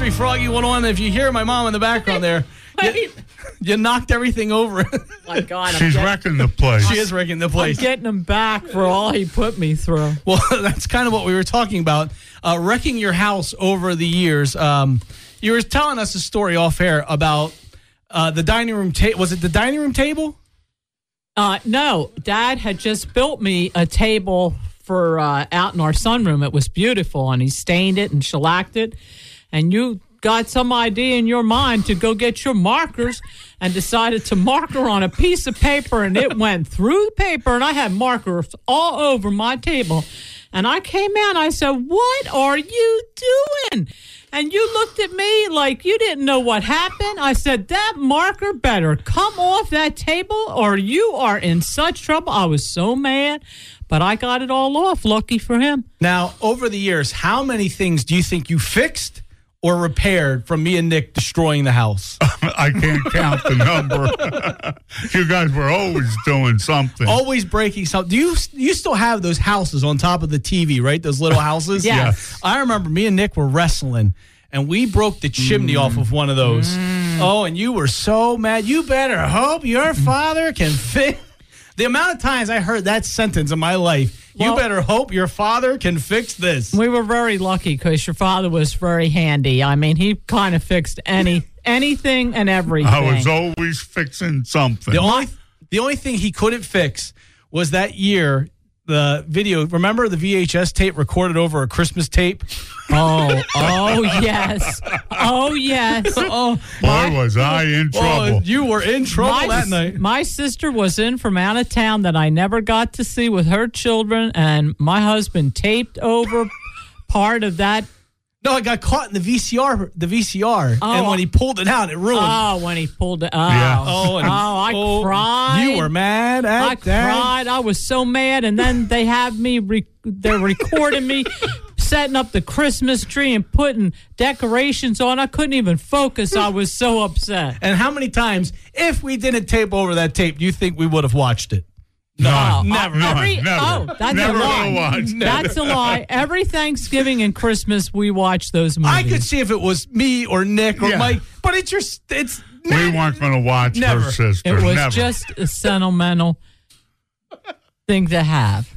Country Froggy 101. If you hear my mom in the background there, you knocked everything over. My God, She's wrecking the place. She is wrecking the place. I'm getting him back for all he put me through. Well, that's kind of what we were talking about, wrecking your house over the years. You were telling us a story off air about the dining room table. Was it the dining room table? No, Dad had just built me a table for out in our sunroom. It was beautiful, and he stained it and shellacked it. And you got some idea in your mind to go get your markers and decided to marker on a piece of paper, and it went through the paper, and I had markers all over my table. And I came out, I said, "What are you doing?" And you looked at me like you didn't know what happened. I said, "That marker better come off that table or you are in such trouble." I was so mad, but I got it all off. Lucky for him. Now, over the years, how many things do you think you fixed or repaired from me and Nick destroying the house? I can't count the number. You guys were always doing something. Always breaking something. Do you still have those houses on top of the TV, right? Those little houses? Yes. I remember me and Nick were wrestling, and we broke the chimney off of one of those. Oh, and you were so mad. You better hope your father can fix. The amount of times I heard that sentence in my life, you better hope your father can fix this. We were very lucky because your father was very handy. I mean, he kind of fixed anything and everything. I was always fixing something. The only thing he couldn't fix was that year, the video. Remember the VHS tape recorded over a Christmas tape? Oh, yes. Oh, yes. Oh, boy, was I in trouble. You were in trouble that night. My sister was in from out of town that I never got to see with her children, and my husband taped over part of that. No, I got caught in the VCR, and when he pulled it out, it ruined. Oh, when he pulled it. Oh, yeah. I cried. You were mad at that? I cried. I was so mad, and then they have me. They're recording me setting up the Christmas tree and putting decorations on. I couldn't even focus. I was so upset. And how many times, if we didn't tape over that tape, do you think we would have watched it? No, never. Oh, that's never a lie. That's a lie. Every Thanksgiving and Christmas, we watch those movies. I could see if it was me or Nick or Mike, but it's we weren't going to watch her sister. It was just a sentimental thing to have.